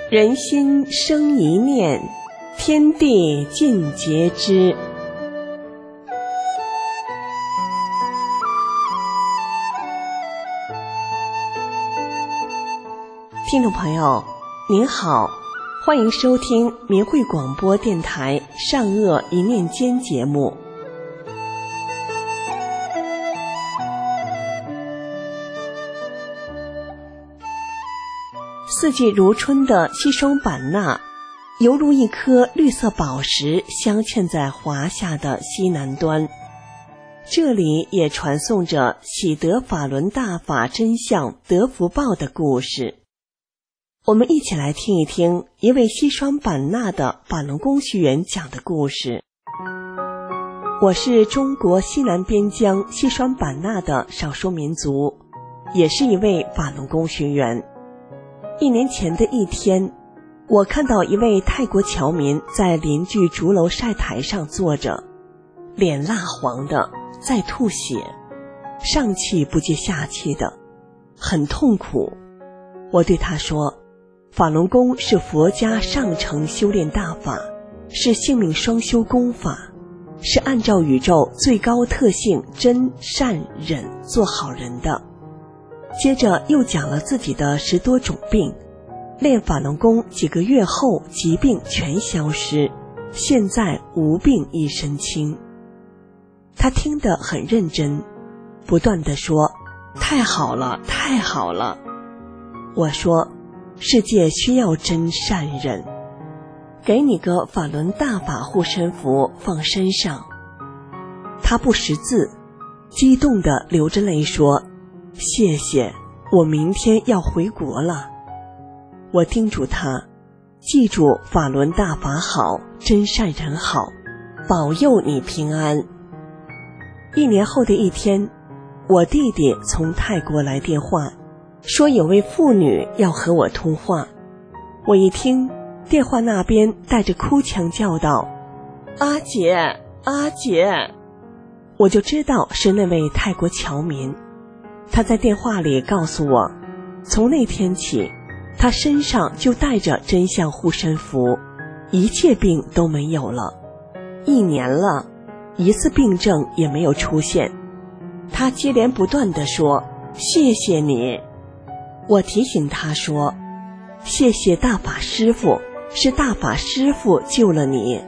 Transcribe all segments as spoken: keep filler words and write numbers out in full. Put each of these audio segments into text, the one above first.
人心生一念，天地尽皆知。听众朋友您好，欢迎收听明慧广播电台善恶一念间节目。四季如春的西双版纳，犹如一颗绿色宝石镶嵌在华夏的西南端。这里也传颂着喜得法轮大法真相得福报的故事。我们一起来听一听一位西双版纳的法轮功学员讲的故事。我是中国西南边疆西双版纳的少数民族，也是一位法轮功学员。一年前的一天，我看到一位泰国侨民在邻居竹楼晒台上坐着，脸蜡黄的，在吐血，上气不接下气的，很痛苦。我对他说，法轮功是佛家上乘修炼大法，是性命双修功法，是按照宇宙最高特性真善忍做好人的。接着又讲了自己的十多种病，练法轮功几个月后疾病全消失，现在无病一身轻。他听得很认真，不断地说，太好了，太好了。我说，世界需要真善忍，给你个法轮大法护身符放身上。他不识字，激动地流着泪说，谢谢，我明天要回国了。我叮嘱他，记住法轮大法好，真善人好，保佑你平安。一年后的一天，我弟弟从泰国来电话，说有位妇女要和我通话。我一听，电话那边带着哭腔叫道，阿姐，阿姐。我就知道是那位泰国侨民。他在电话里告诉我，从那天起，他身上就带着真相护身符，一切病都没有了。一年了，一次病症也没有出现。他接连不断地说，谢谢你。我提醒他说，谢谢大法师父，是大法师父救了你。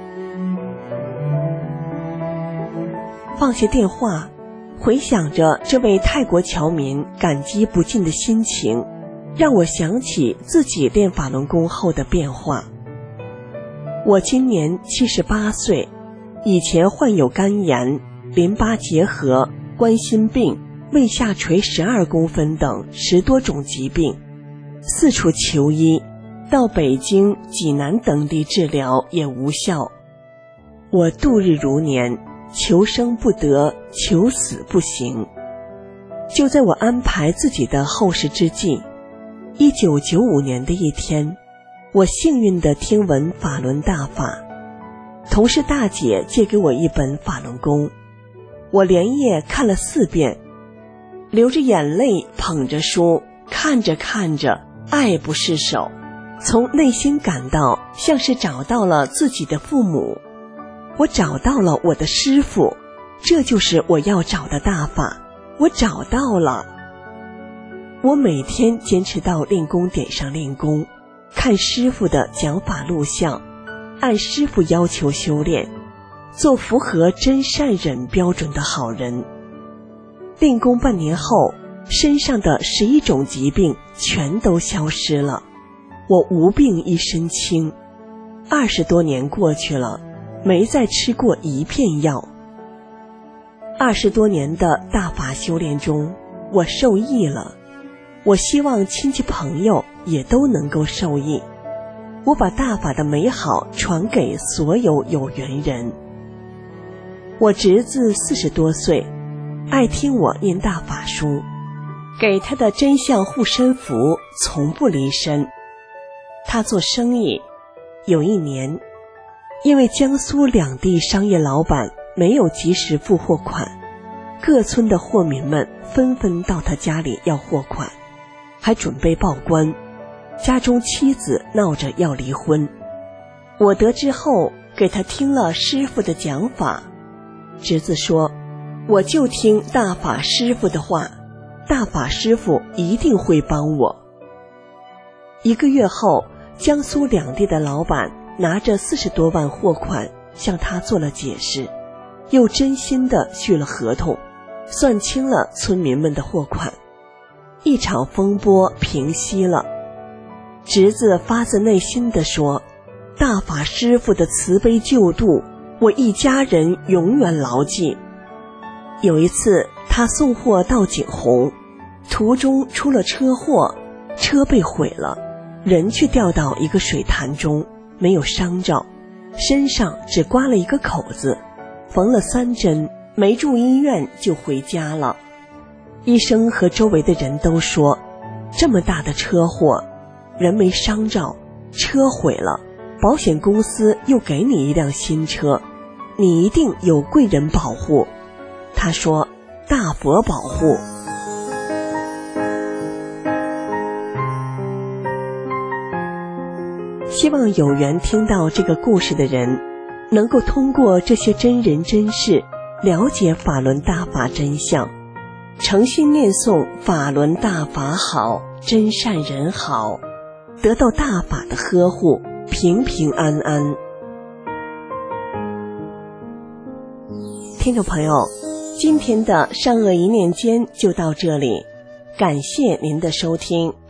放下电话，回想着这位泰国侨民感激不尽的心情，让我想起自己练法轮功后的变化。我今年七十八岁，以前患有肝炎、淋巴结核、冠心病、胃下垂十二公分等十多种疾病，四处求医，到北京、济南等地治疗也无效。我度日如年，求生不得，求死不行。就在我安排自己的后事之际，一九九五年的一天，我幸运地听闻法轮大法，同事大姐借给我一本法轮功，我连夜看了四遍，流着眼泪捧着书，看着看着爱不释手，从内心感到像是找到了自己的父母，我找到了我的师父，这就是我要找的大法，我找到了。我每天坚持到练功点上练功，看师父的讲法录像，按师父要求修炼，做符合真善忍标准的好人。练功半年后，身上的十一种疾病全都消失了，我无病一身轻。二十多年过去了，没再吃过一片药。二十多年的大法修炼中，我受益了，我希望亲戚朋友也都能够受益。我把大法的美好传给所有有缘人。我侄子四十多岁，爱听我念大法书，给他的真相护身符从不离身。他做生意，有一年，因为江苏两地商业老板没有及时付货款，各村的货民们纷纷到他家里要货款，还准备报关。 家中妻子闹着要离婚。我得知后给他听了师父的讲法，侄子说，我就听大法师父的话，大法师父一定会帮我。一个月后，江苏两地的老板拿着四十多万货款向他做了解释，又真心地续了合同，算清了村民们的货款。一场风波平息了。侄子发自内心地说，大法师父的慈悲救度，我一家人永远牢记。有一次他送货到景洪，途中出了车祸，车被毁了，人却掉到一个水潭中，没有伤着，身上只刮了一个口子，缝了三针，没住医院就回家了。医生和周围的人都说，这么大的车祸，人没伤着，车毁了，保险公司又给你一辆新车，你一定有贵人保护。他说，大佛保护。希望有缘听到这个故事的人，能够通过这些真人真事，了解法轮大法真相，诚心念诵法轮大法好，真善人好，得到大法的呵护，平平安安。听众朋友，今天的善恶一念间就到这里，感谢您的收听。